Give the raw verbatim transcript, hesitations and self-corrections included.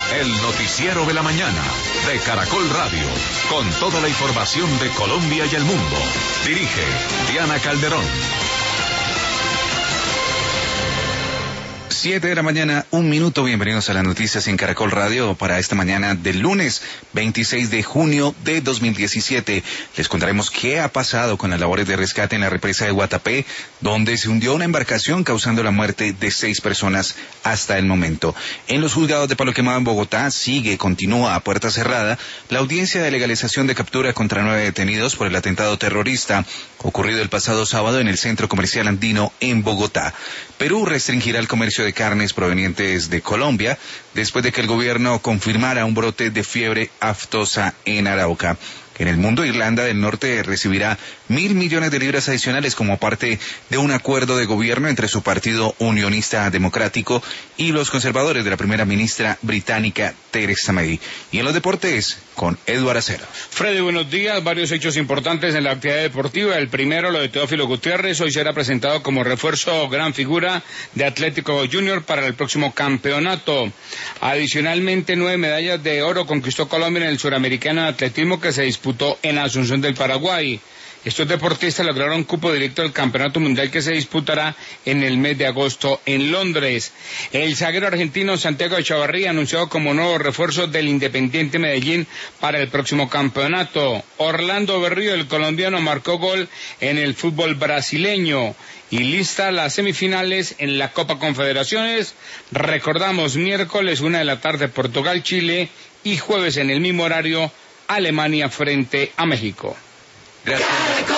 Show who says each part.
Speaker 1: El noticiero de la mañana de Caracol Radio, con toda la información de Colombia y el mundo. Dirige Diana Calderón.
Speaker 2: Siete de la mañana, un minuto. Bienvenidos a las noticias en Caracol Radio para esta mañana del lunes veintiséis de junio de dos mil diecisiete. Les contaremos qué ha pasado con las labores de rescate en la represa de Guatapé, donde se hundió una embarcación causando la muerte de seis personas hasta el momento. En los juzgados de Palo Quemado en Bogotá sigue, continúa a puerta cerrada la audiencia de legalización de captura contra nueve detenidos por el atentado terrorista ocurrido el pasado sábado en el Centro Comercial Andino en Bogotá. Perú restringirá el comercio de carnes provenientes de Colombia después de que el gobierno confirmara un brote de fiebre aftosa en Arauca. En el mundo, Irlanda del Norte recibirá mil millones de libras adicionales como parte de un acuerdo de gobierno entre su partido unionista democrático y los conservadores de la primera ministra británica Theresa May. Y en los deportes, con Eduardo Acero.
Speaker 3: Freddy, buenos días. Varios hechos importantes en la actividad deportiva. El primero, lo de Teófilo Gutiérrez. Hoy será presentado como refuerzo gran figura de Atlético Junior para el próximo campeonato. Adicionalmente, nueve medallas de oro conquistó Colombia en el Suramericano de Atletismo que se disputó en Asunción del Paraguay. Estos deportistas lograron cupo directo al Campeonato Mundial que se disputará en el mes de agosto en Londres. El zaguero argentino Santiago Echavarría anunciado como nuevo refuerzo del Independiente Medellín para el próximo campeonato. Orlando Berrío, el colombiano, marcó gol en el fútbol brasileño. Y lista las semifinales en la Copa Confederaciones. Recordamos, miércoles una de la tarde Portugal-Chile y jueves en el mismo horario Alemania frente a México.
Speaker 2: Gracias.